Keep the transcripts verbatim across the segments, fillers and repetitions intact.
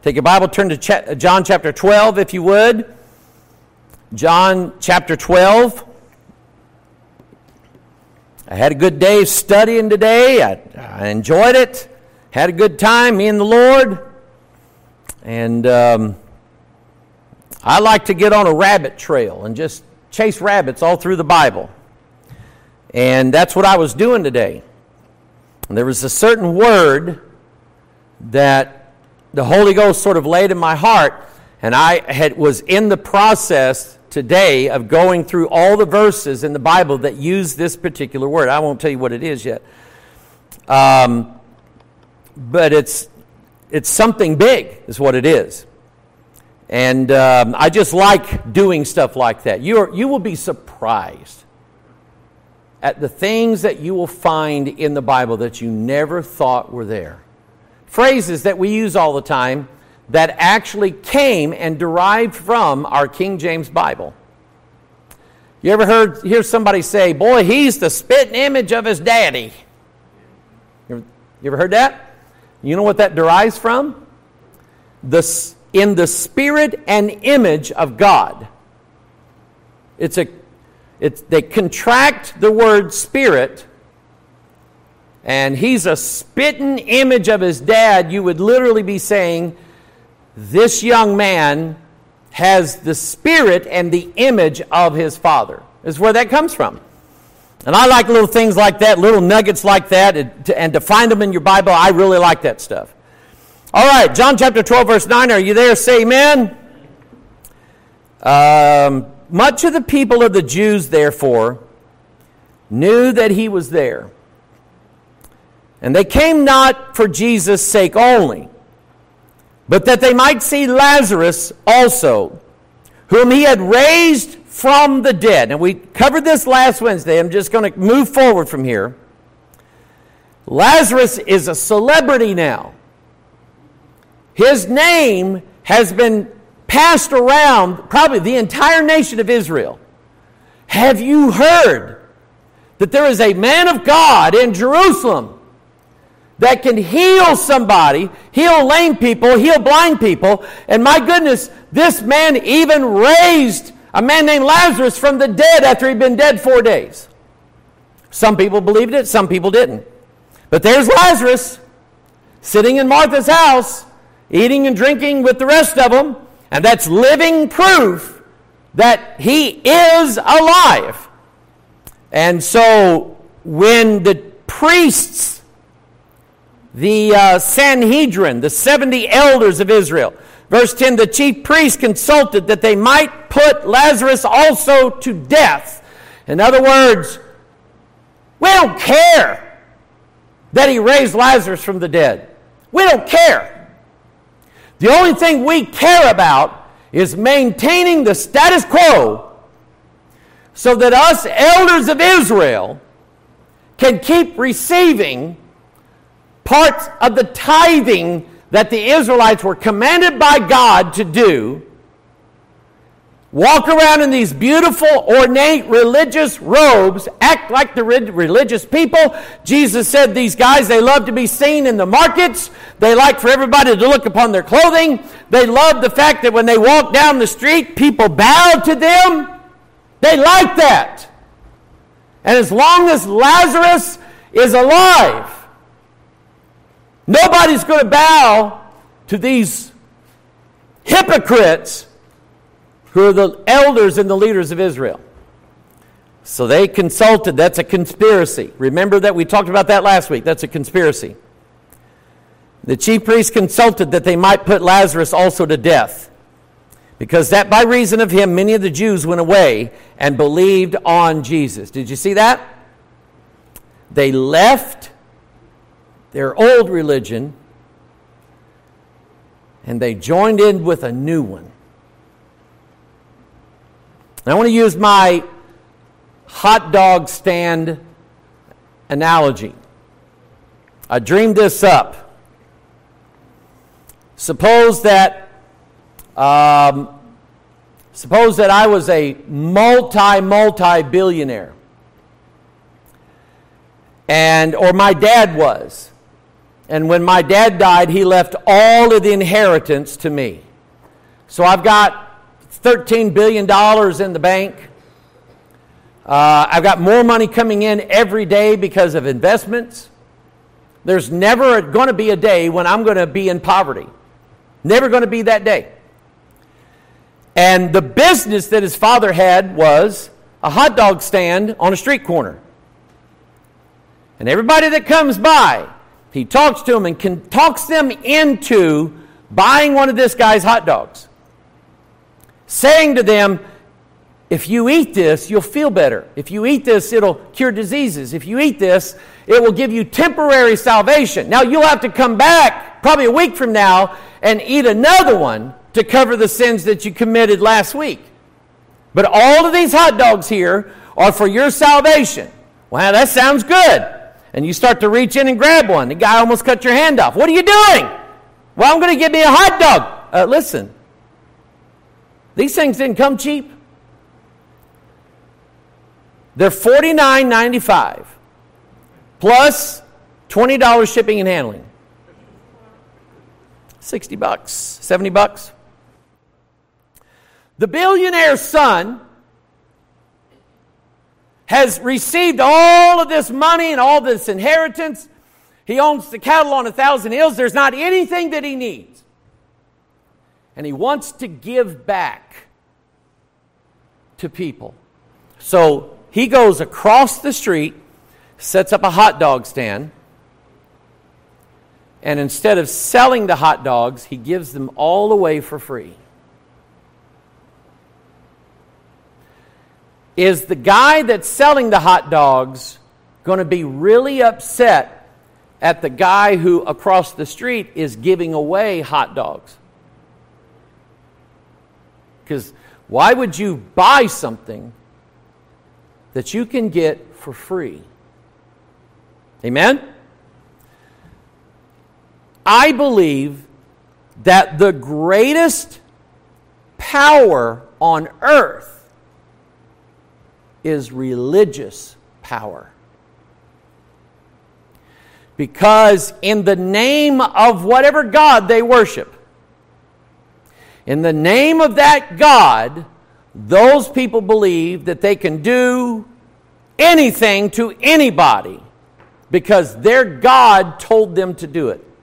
Take your Bible, turn to Ch- John chapter twelve, if you would. John chapter twelve. I had a good day studying today. I, I enjoyed it. Had a good time, me and the Lord. And um, I like to get on a rabbit trail and just chase rabbits all through the Bible. And that's what I was doing today. And there was a certain word that the Holy Ghost sort of laid in my heart, and I had was in the process today of going through all the verses in the Bible that use this particular word. I won't tell you what it is yet. Um, but it's it's something big is what it is. And um, I just like doing stuff like that. You're, you will be surprised at the things that you will find in the Bible that you never thought were there. Phrases that we use all the time that actually came and derived from our King James Bible. You ever heard hear somebody say, boy, he's the spitting image of his daddy? You ever, you ever heard that? You know what that derives from? The, in the spirit and image of God. It's a, it's, they contract the word spirit, and he's a spitting image of his dad. You would literally be saying, this young man has the spirit and the image of his father. Is where that comes from. And I like little things like that, little nuggets like that, and to, and to find them in your Bible, I really like that stuff. All right, John chapter twelve, verse nine, are you there? Say amen. Um, much of the people of the Jews, therefore, knew that he was there. And they came not for Jesus' sake only, but that they might see Lazarus also, whom he had raised from the dead. And we covered this last Wednesday. I'm just going to move forward from here. Lazarus is a celebrity now. His name has been passed around probably the entire nation of Israel. Have you heard that there is a man of God in Jerusalem that can heal somebody, heal lame people, heal blind people? And my goodness, this man even raised a man named Lazarus from the dead after he'd been dead four days. Some people believed it, some people didn't. But there's Lazarus sitting in Martha's house, eating and drinking with the rest of them, and that's living proof that he is alive. And so when the priests, the uh, Sanhedrin, the seventy elders of Israel, verse ten, the chief priests consulted that they might put Lazarus also to death. In other words, we don't care that he raised Lazarus from the dead. We don't care. The only thing we care about is maintaining the status quo so that us elders of Israel can keep receiving parts of the tithing that the Israelites were commanded by God to do. Walk around in these beautiful, ornate, religious robes, act like the religious people. Jesus said these guys, they love to be seen in the markets. They like for everybody to look upon their clothing. They love the fact that when they walk down the street, people bow to them. They like that. And as long as Lazarus is alive, nobody's going to bow to these hypocrites who are the elders and the leaders of Israel. So they consulted. That's a conspiracy. Remember that we talked about that last week. That's a conspiracy. The chief priests consulted that they might put Lazarus also to death, because that by reason of him many of the Jews went away and believed on Jesus. Did you see that? They left their old religion and they joined in with a new one. And I want to use my hot dog stand analogy. I dreamed this up. Suppose that, um, suppose that I was a multi, multi-billionaire, and or my dad was, And when my dad died, he left all of the inheritance to me. So I've got thirteen billion dollars in the bank. Uh, I've got more money coming in every day because of investments. There's never going to be a day when I'm going to be in poverty. Never going to be that day. And the business that his father had was a hot dog stand on a street corner. And everybody that comes by, he talks to them and can, talks them into buying one of this guy's hot dogs. Saying to them, if you eat this, you'll feel better. If you eat this, it'll cure diseases. If you eat this, it will give you temporary salvation. Now, you'll have to come back probably a week from now and eat another one to cover the sins that you committed last week. But all of these hot dogs here are for your salvation. Wow, that sounds good. And you start to reach in and grab one. The guy almost cut your hand off. What are you doing? Well, I'm going to get me a hot dog. Uh, listen, these things didn't come cheap. They're forty-nine ninety-five plus twenty dollars shipping and handling. sixty bucks, seventy bucks. The billionaire's son has received all of this money and all this inheritance. He owns the cattle on a thousand hills. There's not anything that he needs. And he wants to give back to people. So he goes across the street, sets up a hot dog stand, and instead of selling the hot dogs, he gives them all away for free. Is the guy that's selling the hot dogs going to be really upset at the guy who across the street is giving away hot dogs? Because why would you buy something that you can get for free? Amen? I believe that the greatest power on earth is religious power. Because in the name of whatever God they worship, in the name of that God, those people believe that they can do anything to anybody because their God told them to do it.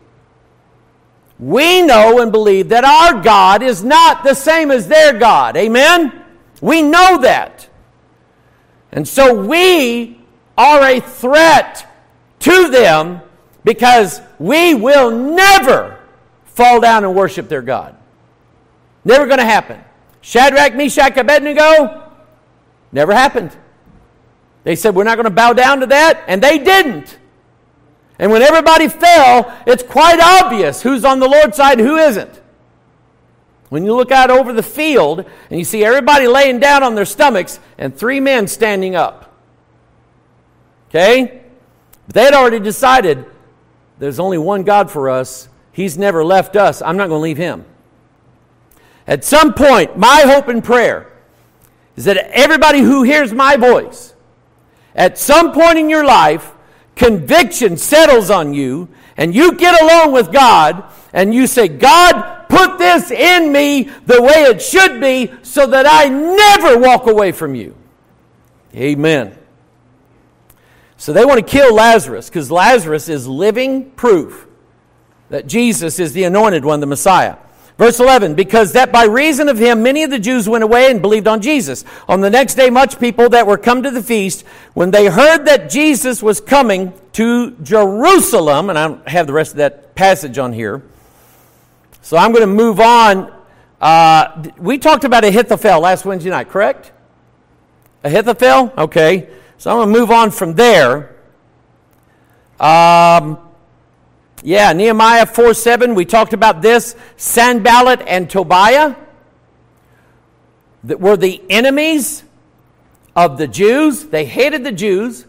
We know and believe that our God is not the same as their God. Amen? We know that. And so we are a threat to them because we will never fall down and worship their God. Never going to happen. Shadrach, Meshach, Abednego, never happened. They said, we're not going to bow down to that, and they didn't. And when everybody fell, it's quite obvious who's on the Lord's side and who isn't. When you look out over the field and you see everybody laying down on their stomachs and three men standing up. Okay? But they had already decided there's only one God for us. He's never left us. I'm not going to leave him. At some point, my hope and prayer is that everybody who hears my voice, at some point in your life, conviction settles on you, and you get alone with God, and you say, God, put this in me the way it should be so that I never walk away from you. Amen. So they want to kill Lazarus because Lazarus is living proof that Jesus is the anointed one, the Messiah. Verse eleven, because that by reason of him many of the Jews went away and believed on Jesus. On the next day much people that were come to the feast, when they heard that Jesus was coming to Jerusalem, and I don't have the rest of that passage on here, so I'm going to move on. Uh, we talked about Ahithophel last Wednesday night, correct? Ahithophel? Okay. So I'm going to move on from there. Um... Yeah, Nehemiah four seven, we talked about this. Sanballat and Tobiah that were the enemies of the Jews. They hated the Jews.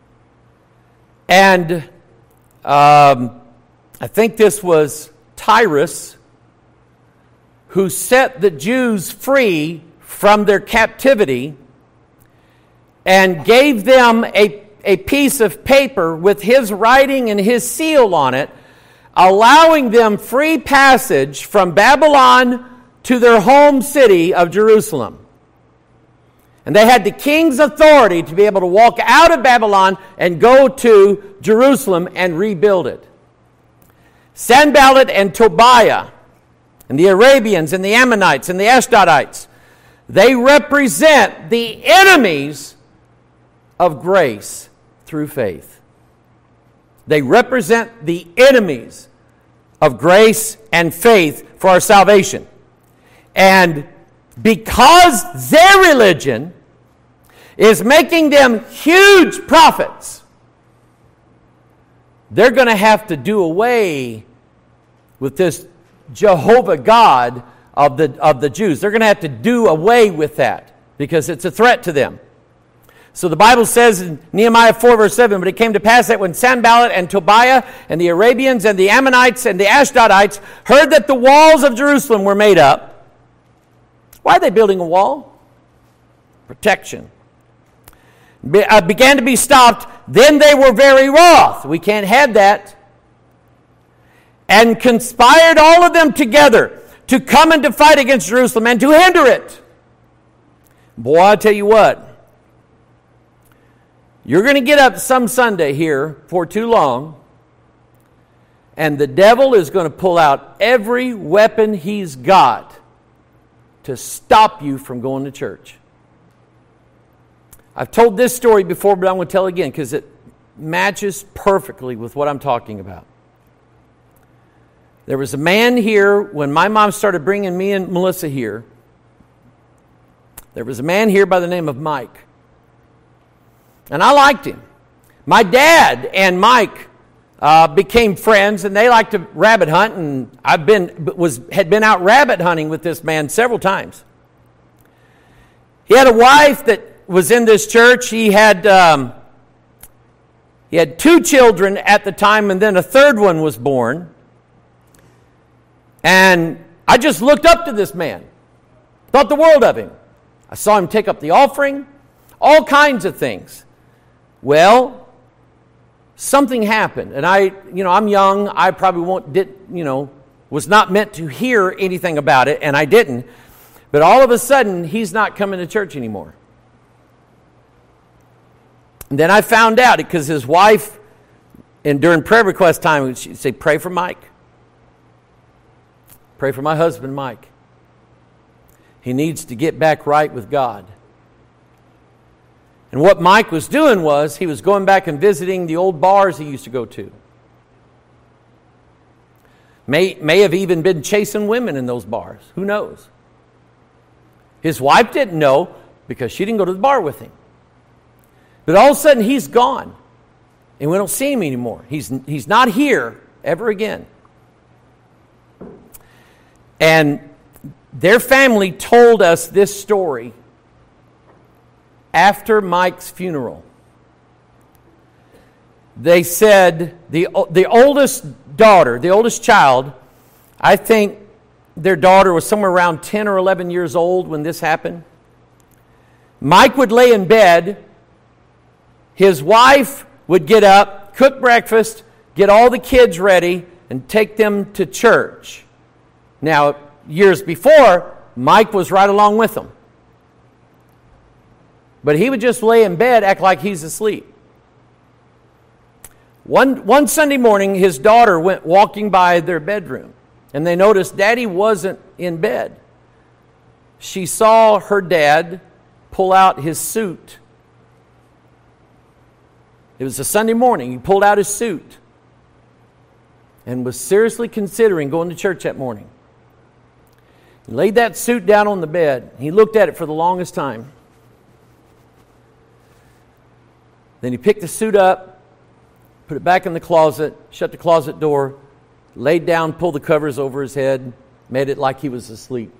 And um, I think this was Tyrus who set the Jews free from their captivity and gave them a a piece of paper with his writing and his seal on it, allowing them free passage from Babylon to their home city of Jerusalem. And they had the king's authority to be able to walk out of Babylon and go to Jerusalem and rebuild it. Sanballat and Tobiah, and the Arabians and the Ammonites and the Ashdodites, they represent the enemies of grace through faith. They represent the enemies of grace and faith for our salvation. And because their religion is making them huge profits, they're going to have to do away with this Jehovah God of the, of the Jews. They're going to have to do away with that because it's a threat to them. So the Bible says in Nehemiah four verse seven, but it came to pass that when Sanballat and Tobiah and the Arabians and the Ammonites and the Ashdodites heard that the walls of Jerusalem were made up. Why are they building a wall? Protection. Be, uh, began to be stopped. Then they were very wroth. We can't have that. And conspired all of them together to come and to fight against Jerusalem and to hinder it. Boy, I tell you what. You're going to get up some Sunday here for too long, and the devil is going to pull out every weapon he's got to stop you from going to church. I've told this story before, but I'm going to tell it again because it matches perfectly with what I'm talking about. There was a man here when my mom started bringing me and Melissa here. There was a man here by the name of Mike. And I liked him. My dad and Mike uh, became friends, and they liked to rabbit hunt. And I've been was had been out rabbit hunting with this man several times. He had a wife that was in this church. He had um, he had two children at the time, and then a third one was born. And I just looked up to this man, thought the world of him. I saw him take up the offering, all kinds of things. Well, something happened, and I, you know, I'm young. I probably won't, did, you know, was not meant to hear anything about it, and I didn't. But all of a sudden, he's not coming to church anymore. And then I found out because his wife, and during prayer request time, she'd say, "Pray for Mike. Pray for my husband, Mike. He needs to get back right with God." And what Mike was doing was he was going back and visiting the old bars he used to go to. May, may have even been chasing women in those bars. Who knows? His wife didn't know because she didn't go to the bar with him. But all of a sudden he's gone. And we don't see him anymore. He's, he's not here ever again. And their family told us this story after Mike's funeral. They said the, the oldest daughter, the oldest child, I think their daughter was somewhere around ten or eleven years old when this happened. Mike would lay in bed. His wife would get up, cook breakfast, get all the kids ready, and take them to church. Now, years before, Mike was right along with them. But he would just lay in bed, act like he's asleep. One, one Sunday morning, his daughter went walking by their bedroom, and they noticed Daddy wasn't in bed. She saw her dad pull out his suit. It was a Sunday morning. He pulled out his suit and was seriously considering going to church that morning. He laid that suit down on the bed. He looked at it for the longest time. Then he picked the suit up, put it back in the closet, shut the closet door, laid down, pulled the covers over his head, made it like he was asleep.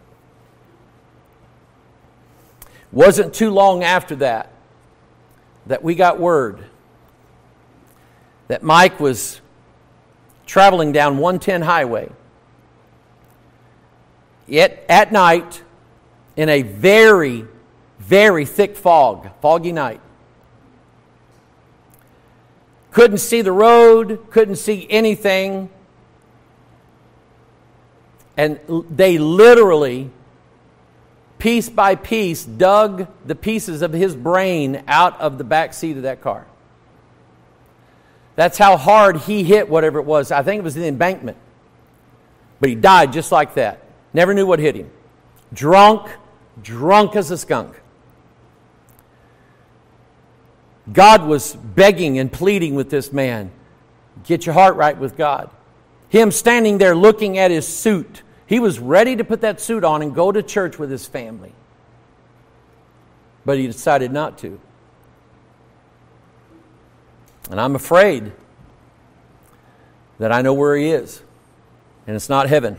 Wasn't too long after that that we got word that Mike was traveling down one ten highway. Yet at night, in a very, very thick fog, foggy night. couldn't see the road, couldn't see anything. And they literally, piece by piece, dug the pieces of his brain out of the back seat of that car. That's how hard he hit whatever it was. I think it was the embankment. But he died just like that. Never knew what hit him. Drunk, drunk as a skunk. God was begging and pleading with this man. Get your heart right with God. Him standing there looking at his suit. He was ready to put that suit on and go to church with his family. But he decided not to. And I'm afraid that I know where he is. And it's not heaven.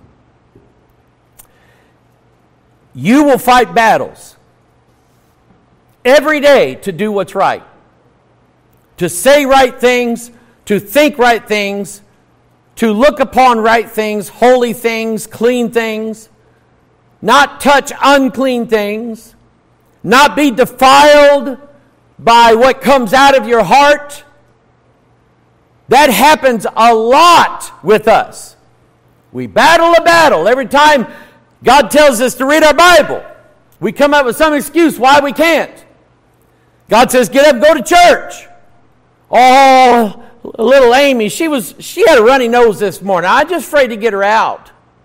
You will fight battles every day to do what's right. To say right things, to think right things, to look upon right things, holy things, clean things, not touch unclean things, not be defiled by what comes out of your heart. That happens a lot with us. We battle a battle. Every time God tells us to read our Bible, we come up with some excuse why we can't. God says, get up and go to church. Oh, little Amy, she was she had a runny nose this morning. I'm just afraid to get her out.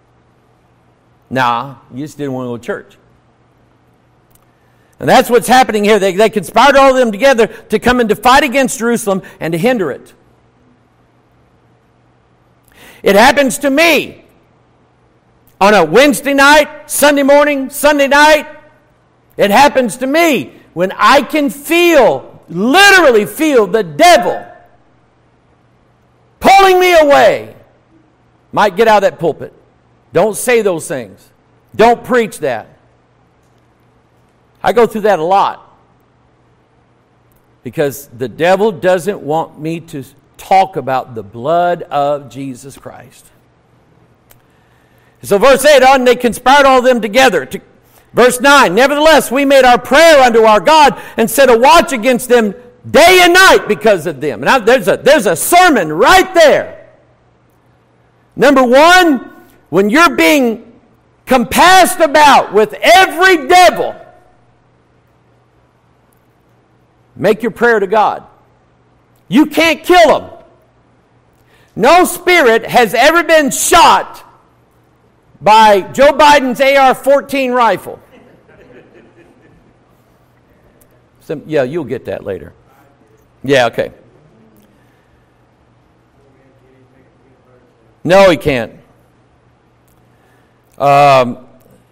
Nah, you just didn't want to go to church. And that's what's happening here. They, they conspired all of them together to come and to fight against Jerusalem and to hinder it. It happens to me on a Wednesday night, Sunday morning, Sunday night. It happens to me when I can feel, literally feel the devil pulling me away. Might get out of that pulpit. Don't say those things. Don't preach that. I go through that a lot. Because the devil doesn't want me to talk about the blood of Jesus Christ. So verse eight on, they conspired all of them together. To, verse nine, nevertheless, we made our prayer unto our God and set a watch against them day and night because of them. Now there's a, there's a sermon right there. Number one, when you're being compassed about with every devil, make your prayer to God. You can't kill them. No spirit has ever been shot by Joe Biden's A R fourteen rifle. Some, yeah, you'll get that later. Yeah, okay. No, he can't. Um,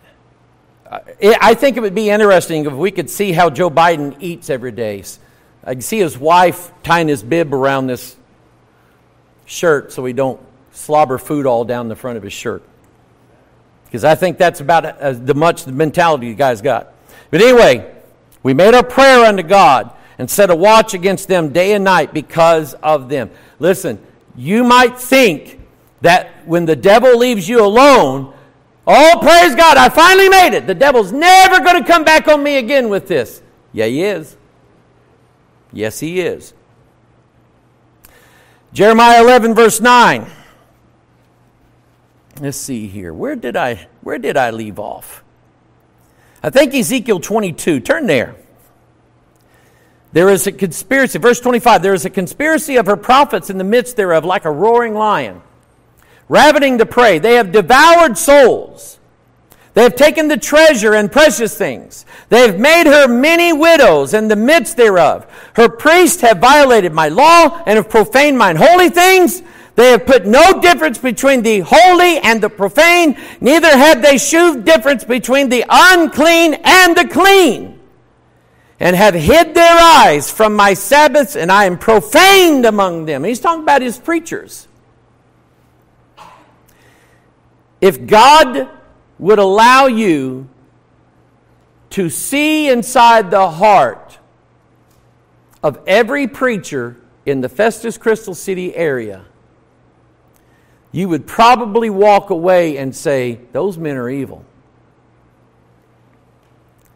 I think it would be interesting if we could see how Joe Biden eats every day. I can see his wife tying his bib around this shirt so he don't slobber food all down the front of his shirt. Because I think that's about as the much the mentality the guy's got. But anyway, we made our prayer unto God and set a watch against them day and night because of them. Listen, you might think that when the devil leaves you alone, oh, praise God, I finally made it. The devil's never going to come back on me again with this. Yeah, he is. Yes, he is. Jeremiah eleven, verse nine. Let's see here. Where did I where did I leave off? I think Ezekiel twenty-two. Turn there. There is a conspiracy. Verse twenty-five. There is a conspiracy of her prophets in the midst thereof, like a roaring lion, ravening the prey. They have devoured souls. They have taken the treasure and precious things. They have made her many widows in the midst thereof. Her priests have violated my law and have profaned mine holy things. They have put no difference between the holy and the profane. Neither have they shewed difference between the unclean and the clean. And have hid their eyes from my Sabbaths, and I am profaned among them. And he's talking about his preachers. If God would allow you to see inside the heart of every preacher in the Festus Crystal City area, you would probably walk away and say, those men are evil.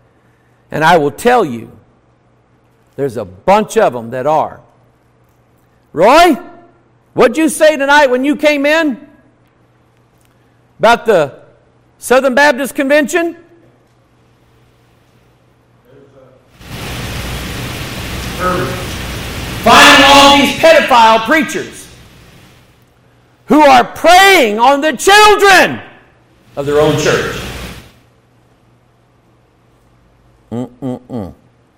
And I will tell you, there's a bunch of them that are. Roy, what'd you say tonight when you came in about the Southern Baptist Convention? Finding all these pedophile preachers who are preying on the children of their own church. Mm-mm-mm.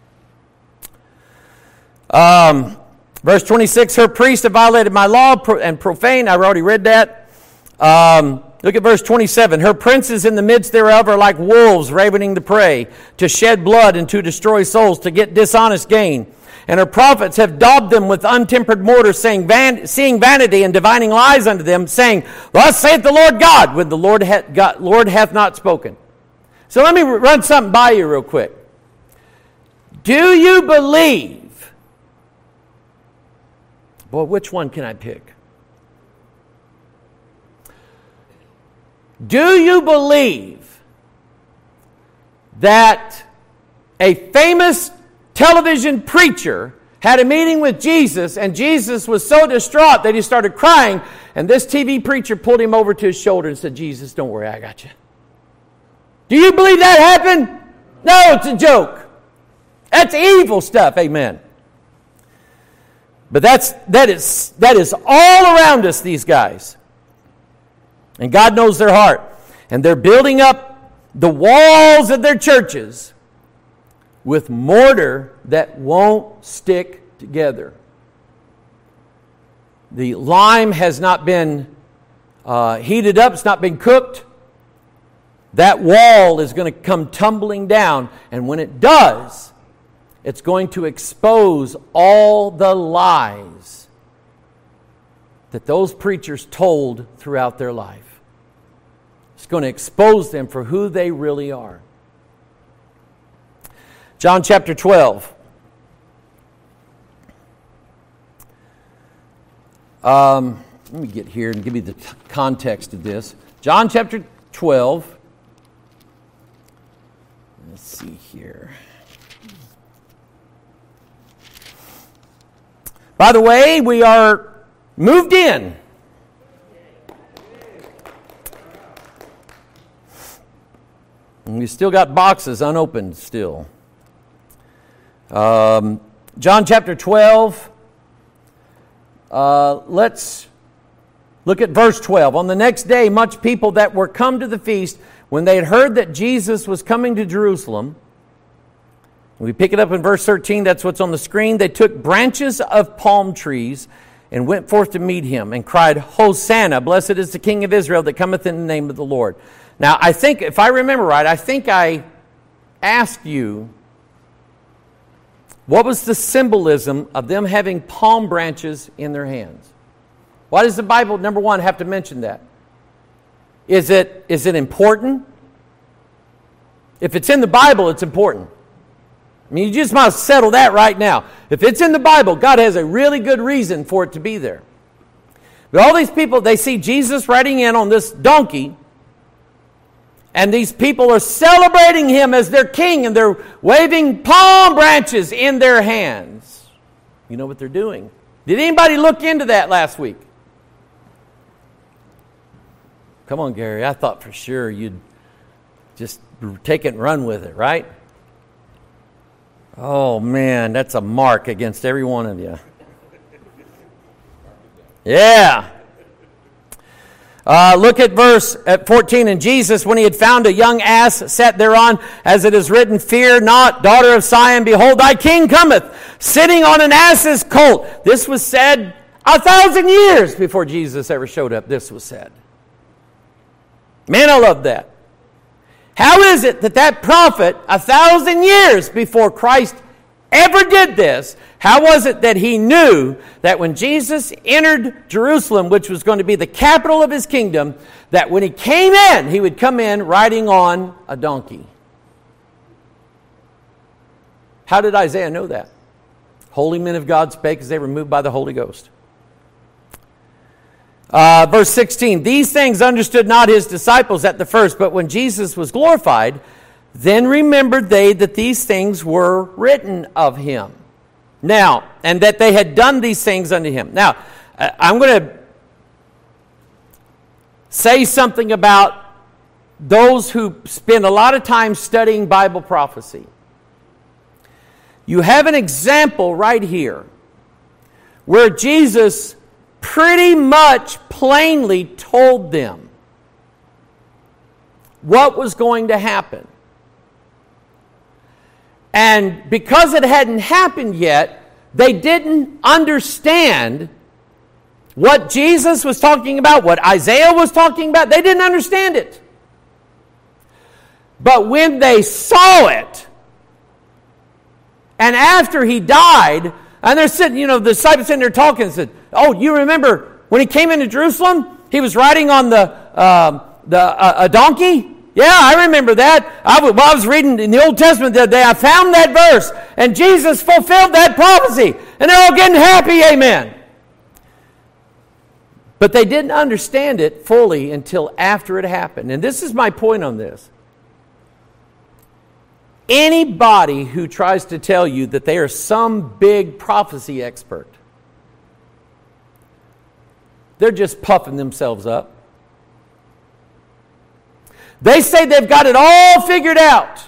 Um, verse twenty-six, her priests have violated my law and profaned. I've already read that. Um, look at verse twenty-seven. Her princes in the midst thereof are like wolves ravening the prey, to shed blood and to destroy souls, to get dishonest gain. And her prophets have daubed them with untempered mortar, saying, van- seeing vanity and divining lies unto them, saying, Thus saith the Lord God, when the Lord, ha- God, Lord hath not spoken. So let me run something by you real quick. Do you believe? Boy, which one can I pick? Do you believe that a famous television preacher had a meeting with Jesus, and Jesus was so distraught that he started crying, and this T V preacher pulled him over to his shoulder and said, Jesus, don't worry, I got you. Do you believe that happened? No, it's a joke. That's evil stuff, amen. But that's that is that is all around us, these guys. And God knows their heart. And they're building up the walls of their churches with mortar that won't stick together. The lime has not been uh, heated up, it's not been cooked. That wall is going to come tumbling down, and when it does, it's going to expose all the lies that those preachers told throughout their life. It's going to expose them for who they really are. John chapter twelve. Um, let me get here and give you the t- context of this. John chapter twelve. Let's see here. By the way, we are moved in. And we still got boxes unopened still. Um, John chapter twelve. Uh, let's look at verse twelve. On the next day, much people that were come to the feast, when they had heard that Jesus was coming to Jerusalem, we pick it up in verse thirteen, that's what's on the screen. They took branches of palm trees and went forth to meet him and cried, Hosanna, blessed is the King of Israel that cometh in the name of the Lord. Now, I think, if I remember right, I think I asked you, what was the symbolism of them having palm branches in their hands? Why does the Bible, number one, have to mention that? Is it, is it important? If it's in the Bible, it's important. I mean, you just must settle that right now. If it's in the Bible, God has a really good reason for it to be there. But all these people, they see Jesus riding in on this donkey, and these people are celebrating him as their king, and they're waving palm branches in their hands. You know what they're doing. Did anybody look into that last week? Come on, Gary. I thought for sure you'd just take it and run with it, right? Oh, man, that's a mark against every one of you. Yeah. Uh, look at verse at fourteen. And Jesus, when he had found a young ass, sat thereon, as it is written, Fear not, daughter of Zion, behold, thy king cometh, sitting on an ass's colt. This was said a thousand years before Jesus ever showed up. This was said. Man, I love that. How is it that that prophet, a thousand years before Christ ever did this, how was it that he knew that when Jesus entered Jerusalem, which was going to be the capital of his kingdom, that when he came in, he would come in riding on a donkey? How did Isaiah know that? Holy men of God spake as they were moved by the Holy Ghost. Uh, verse sixteen, these things understood not his disciples at the first, but when Jesus was glorified, then remembered they that these things were written of him. Now, and that they had done these things unto him. Now, I'm going to say something about those who spend a lot of time studying Bible prophecy. You have an example right here where Jesus pretty much plainly told them what was going to happen. And because it hadn't happened yet, they didn't understand what Jesus was talking about, what Isaiah was talking about. They didn't understand it. But when they saw it, and after he died, and they're sitting, you know, the disciples sitting there talking and said, oh, you remember when he came into Jerusalem? He was riding on the uh, the uh, a donkey? Yeah, I remember that. I was, well, I was reading in the Old Testament the other day. I found that verse, and Jesus fulfilled that prophecy. And they're all getting happy, amen. But they didn't understand it fully until after it happened. And this is my point on this. Anybody who tries to tell you that they are some big prophecy expert, they're just puffing themselves up. They say they've got it all figured out.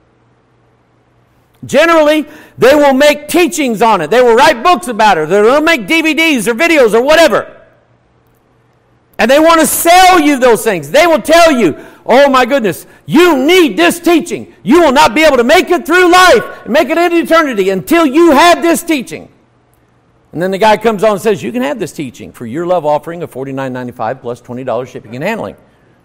Generally, they will make teachings on it. They will write books about it. They'll make D V Ds or videos or whatever. And they want to sell you those things. They will tell you, oh my goodness, you need this teaching. You will not be able to make it through life and make it into eternity until you have this teaching. And then the guy comes on and says, you can have this teaching for your love offering of forty-nine ninety-five plus twenty dollars shipping and handling.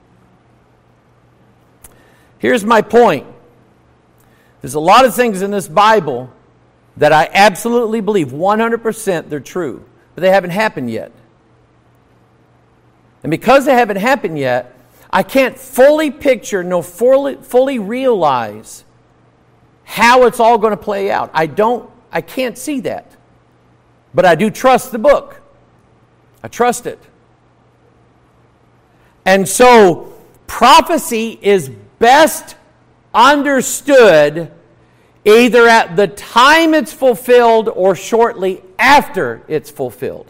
Here's my point. There's a lot of things in this Bible that I absolutely believe one hundred percent they're true, but they haven't happened yet. And because they haven't happened yet, I can't fully picture nor fully, fully realize how it's all going to play out. I don't, I can't see that. But I do trust the book. I trust it. And so, prophecy is best understood either at the time it's fulfilled or shortly after it's fulfilled.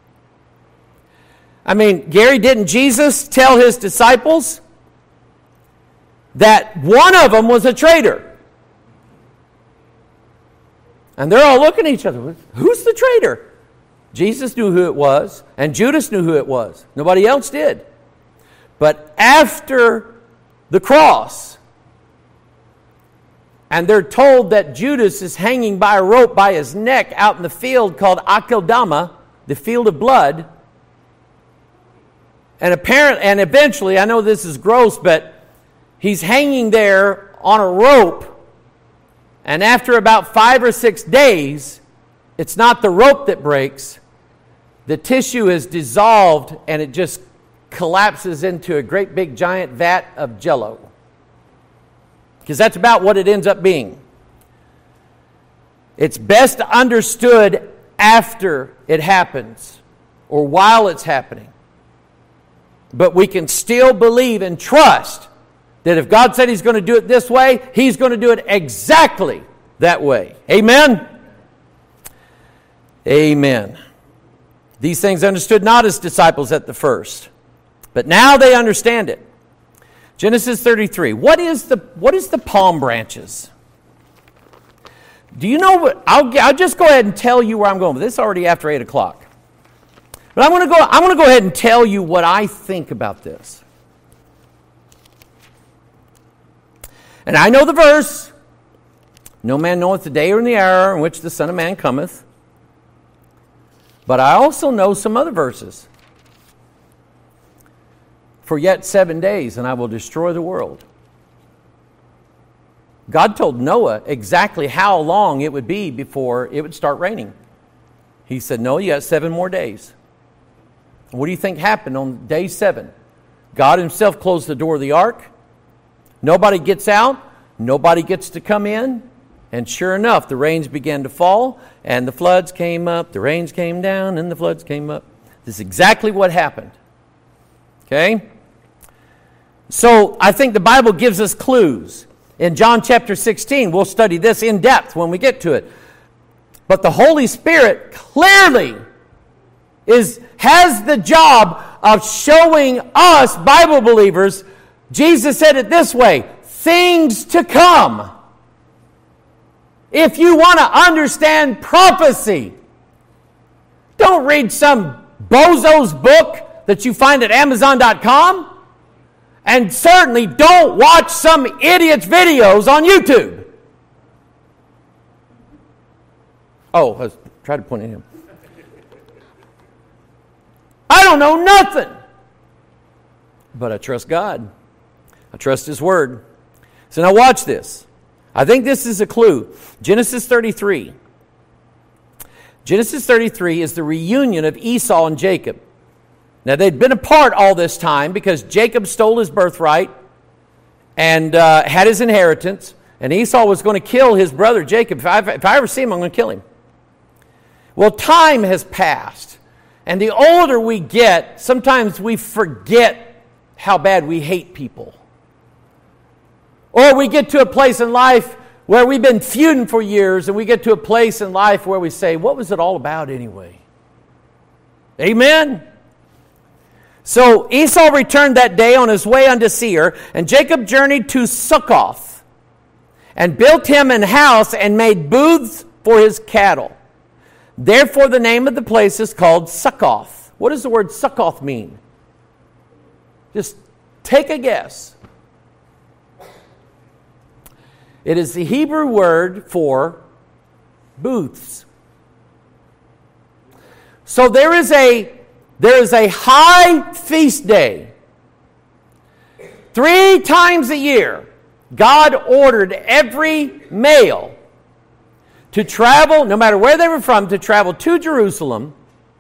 I mean, Gary, didn't Jesus tell his disciples that one of them was a traitor? And they're all looking at each other. Who's the traitor? Jesus knew who it was, and Judas knew who it was. Nobody else did. But after the cross, and they're told that Judas is hanging by a rope by his neck out in the field called Akeldama, the field of blood. And apparently, and eventually, I know this is gross, but he's hanging there on a rope. And after about five or six days, it's not the rope that breaks. The tissue is dissolved and it just collapses into a great big giant vat of Jell-O. Because that's about what it ends up being. It's best understood after it happens or while it's happening. But we can still believe and trust that if God said He's going to do it this way, He's going to do it exactly that way. Amen? Amen. These things understood not as disciples at the first, but now they understand it. Genesis thirty-three. What is the what is the palm branches? Do you know what? I'll, I'll just go ahead and tell you where I'm going. This is already after eight o'clock. But I'm going to go. I'm going to go ahead and tell you what I think about this. And I know the verse. No man knoweth the day or the hour in which the Son of Man cometh. But I also know some other verses. For yet seven days, and I will destroy the world. God told Noah exactly how long it would be before it would start raining. He said, no, you got seven more days. What do you think happened on day seven? God Himself closed the door of the ark. Nobody gets out. Nobody gets to come in. And sure enough, the rains began to fall, and the floods came up, the rains came down, and the floods came up. This is exactly what happened. Okay? So I think the Bible gives us clues. In John chapter sixteen, we'll study this in depth when we get to it. But the Holy Spirit clearly is has the job of showing us, Bible believers, Jesus said it this way, things to come. If you want to understand prophecy, don't read some bozo's book that you find at Amazon dot com. And certainly don't watch some idiot's videos on YouTube. Oh, I was trying to point at him. I don't know nothing. But I trust God. I trust His Word. So now watch this. I think this is a clue. Genesis thirty-three. Genesis thirty-three is the reunion of Esau and Jacob. Now, they'd been apart all this time because Jacob stole his birthright and uh, had his inheritance. And Esau was going to kill his brother Jacob. If I, if I ever see him, I'm going to kill him. Well, time has passed. And the older we get, sometimes we forget how bad we hate people. Or we get to a place in life where we've been feuding for years, and we get to a place in life where we say, what was it all about anyway? Amen? So Esau returned that day on his way unto Seir, and Jacob journeyed to Succoth, and built him an house, and made booths for his cattle. Therefore the name of the place is called Succoth. What does the word Succoth mean? Just take a guess. It is the Hebrew word for booths. So there is a there is a high feast day. Three times a year, God ordered every male to travel, no matter where they were from, to travel to Jerusalem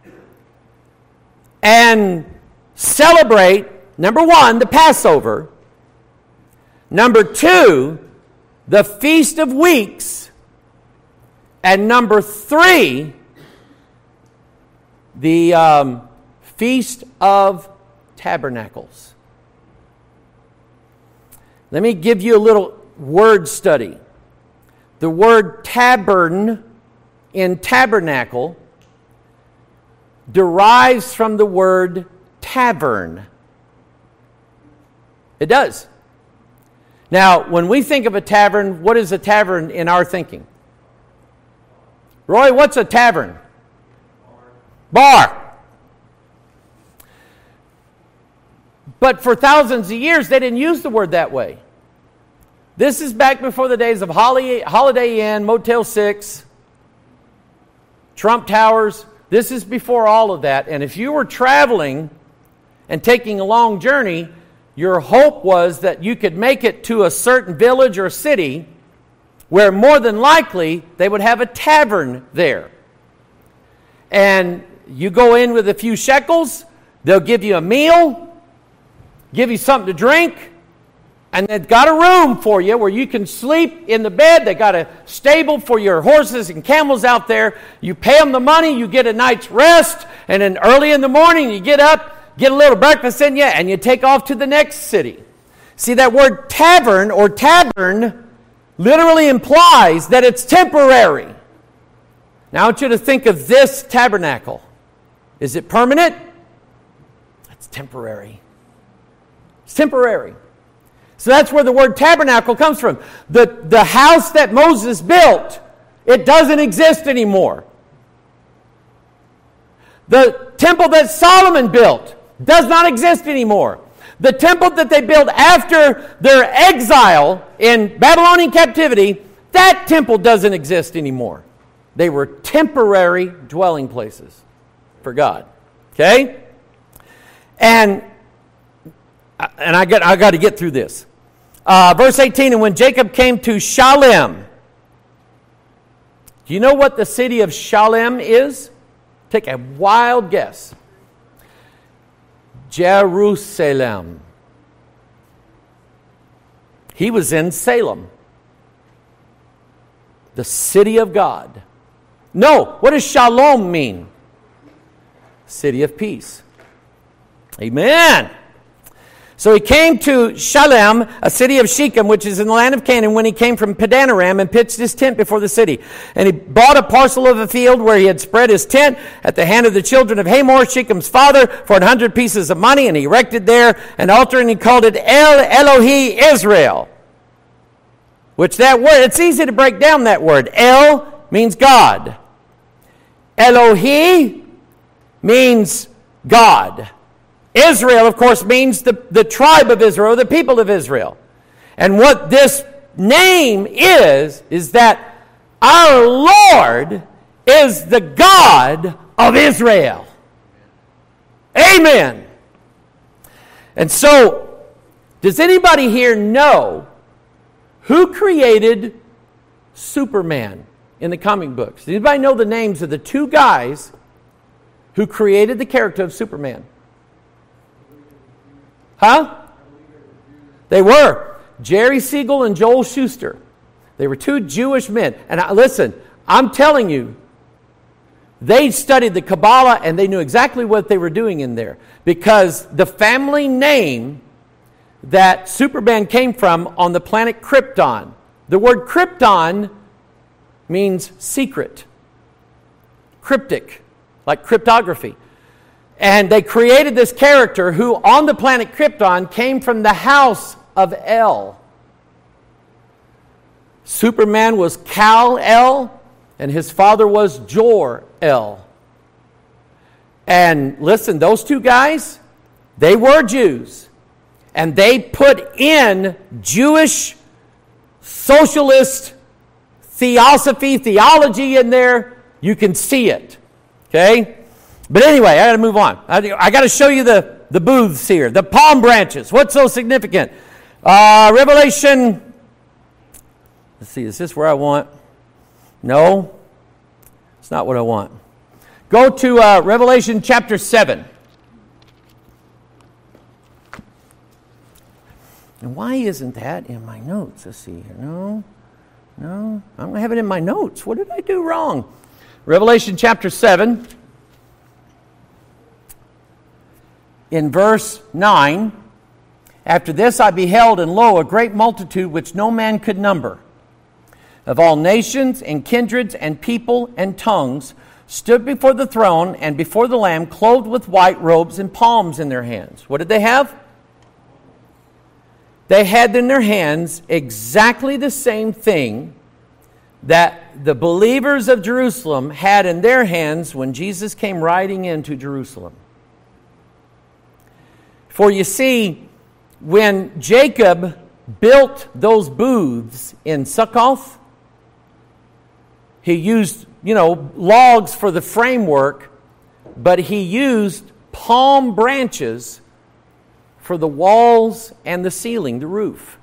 and celebrate, number one, the Passover. Number two, the Feast of Weeks. And number three, the um, Feast of Tabernacles. Let me give you a little word study. The word tabern in tabernacle derives from the word tavern. It does. Now, when we think of a tavern, what is a tavern in our thinking? Roy, what's a tavern? Bar. Bar. But for thousands of years, they didn't use the word that way. This is back before the days of Holiday Inn, Motel six, Trump Towers. This is before all of that. And if you were traveling and taking a long journey, your hope was that you could make it to a certain village or city where more than likely they would have a tavern there. And you go in with a few shekels, they'll give you a meal, give you something to drink, and they've got a room for you where you can sleep in the bed. They got a stable for your horses and camels out there. You pay them the money, you get a night's rest, and then early in the morning you get up, get a little breakfast in you, and you take off to the next city. See, that word tavern or tavern literally implies that it's temporary. Now I want you to think of this tabernacle. Is it permanent? It's temporary. It's temporary. So that's where the word tabernacle comes from. The, the house that Moses built, it doesn't exist anymore. The temple that Solomon built does not exist anymore. The temple that they built after their exile in Babylonian captivity, that temple doesn't exist anymore. They were temporary dwelling places for God. Okay? And, and I got, I got to get through this. Uh, verse eighteen, and when Jacob came to Shalem. Do you know what the city of Shalem is? Take a wild guess. Jerusalem. He was in Salem, the city of God. No, what does Shalom mean? City of peace. Amen. So he came to Shalem, a city of Shechem, which is in the land of Canaan, when he came from Padanaram, and pitched his tent before the city. And he bought a parcel of a field where he had spread his tent at the hand of the children of Hamor, Shechem's father, for an hundred pieces of money. And he erected there an altar, and he called it El Elohi Israel. Which that word, it's easy to break down that word. El means God. Elohi means God. Israel, of course, means the, the tribe of Israel, the people of Israel. And what this name is, is that our Lord is the God of Israel. Amen. And so, does anybody here know who created Superman in the comic books? Does anybody know the names of the two guys who created the character of Superman? Huh? They were. Jerry Siegel and Joel Shuster. They were two Jewish men. And I, listen, I'm telling you, they studied the Kabbalah and they knew exactly what they were doing in there. Because the family name that Superman came from on the planet Krypton, the word Krypton means secret. Cryptic, like cryptography. And they created this character who on the planet Krypton came from the house of El. Superman was Kal-El, and his father was Jor-El. And listen, those two guys, they were Jews. And they put in Jewish socialist theosophy, theology in there. You can see it. Okay? But anyway, I got to move on. I, I got to show you the, the booths here. The palm branches. What's so significant? Uh, Revelation. Let's see. Is this where I want? No. It's not what I want. Go to uh, Revelation chapter seven. And why isn't that in my notes? Let's see here. No. No. I don't have it in my notes. What did I do wrong? Revelation chapter seven. In verse nine, after this I beheld, and lo, a great multitude which no man could number, of all nations and kindreds and people and tongues, stood before the throne and before the Lamb, clothed with white robes and palms in their hands. What did they have? They had in their hands exactly the same thing that the believers of Jerusalem had in their hands when Jesus came riding into Jerusalem. For you see, when Jacob built those booths in Succoth, he used, you know, logs for the framework, but he used palm branches for the walls and the ceiling, the roof.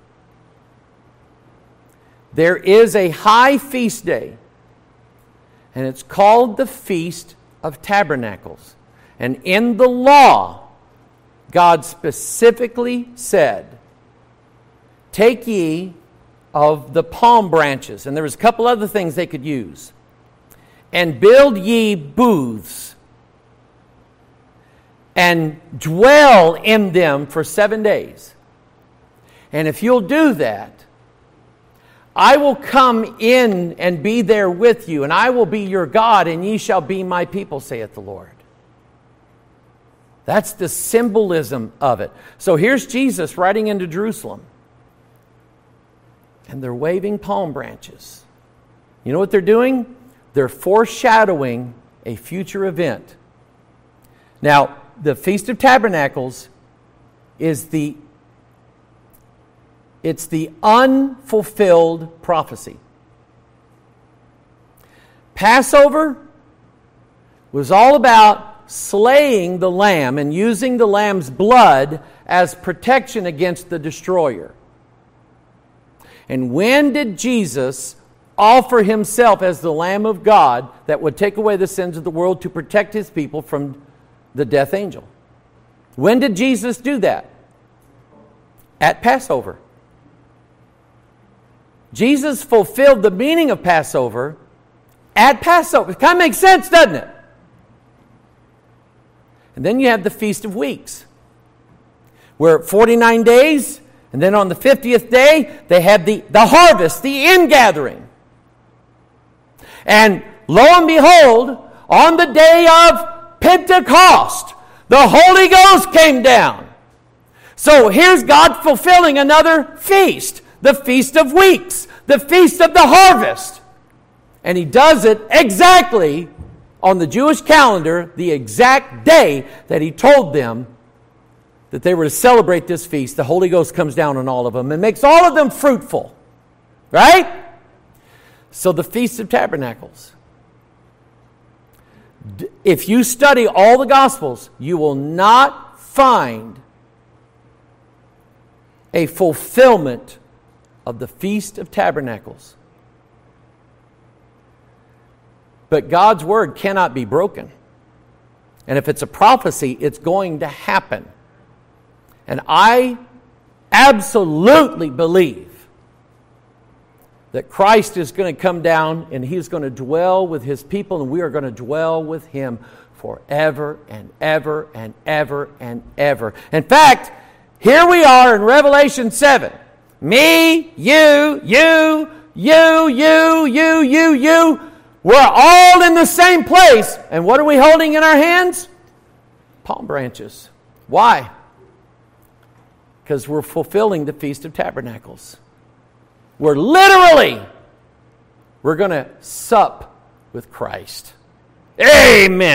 There is a high feast day, and it's called the Feast of Tabernacles. And in the law, God specifically said, take ye of the palm branches, and there was a couple other things they could use, and build ye booths, and dwell in them for seven days. And if you'll do that, I will come in and be there with you, and I will be your God, and ye shall be my people, saith the Lord. That's the symbolism of it. So here's Jesus riding into Jerusalem. And they're waving palm branches. You know what they're doing? They're foreshadowing a future event. Now, the Feast of Tabernacles is the it's the unfulfilled prophecy. Passover was all about slaying the lamb and using the lamb's blood as protection against the destroyer. And when did Jesus offer himself as the Lamb of God that would take away the sins of the world to protect his people from the death angel? When did Jesus do that? At Passover. Jesus fulfilled the meaning of Passover at Passover. It kind of makes sense, doesn't it? And then you have the Feast of Weeks, where forty-nine days, and then on the fiftieth day, they had the, the harvest, the ingathering. And lo and behold, on the day of Pentecost, the Holy Ghost came down. So here's God fulfilling another feast, the Feast of Weeks, the Feast of the Harvest. And He does it exactly on the Jewish calendar, the exact day that He told them that they were to celebrate this feast. The Holy Ghost comes down on all of them and makes all of them fruitful. Right? So the Feast of Tabernacles. If you study all the Gospels, you will not find a fulfillment of the Feast of Tabernacles. But God's Word cannot be broken. And if it's a prophecy, it's going to happen. And I absolutely believe that Christ is going to come down and He's going to dwell with His people, and we are going to dwell with Him forever and ever and ever and ever. In fact, here we are in Revelation seven. Me, you, you, you, you, you, you, you. We're all in the same place. And what are we holding in our hands? Palm branches. Why? Because we're fulfilling the Feast of Tabernacles. We're literally, we're going to sup with Christ. Amen.